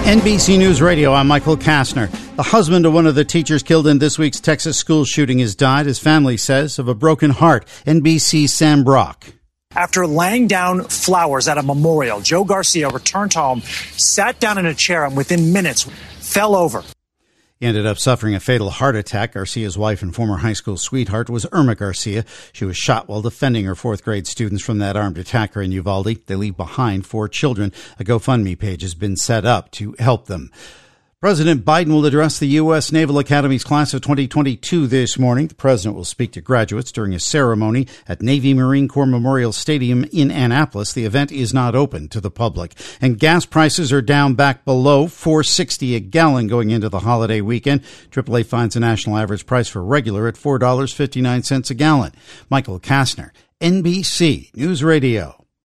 NBC News Radio, I'm Michael Kastner. The husband of one of the teachers killed in this week's Texas school shooting has died, his family says, of a broken heart. NBC's Sam Brock. After laying down flowers at a memorial, Joe Garcia returned home, sat down in a chair, and within minutes fell over. He ended up suffering a fatal heart attack. Garcia's wife and former high school sweetheart was Irma Garcia. She was shot while defending her fourth grade students from that armed attacker in Uvalde. They leave behind 4 children. A GoFundMe page has been set up to help them. President Biden will address the U.S. Naval Academy's class of 2022 this morning. The president will speak to graduates during a ceremony at Navy Marine Corps Memorial Stadium in Annapolis. The event is not open to the public. And gas prices are down back below $4.60 a gallon going into the holiday weekend. AAA finds a national average price for regular at $4.59 a gallon. Michael Kastner, NBC News Radio.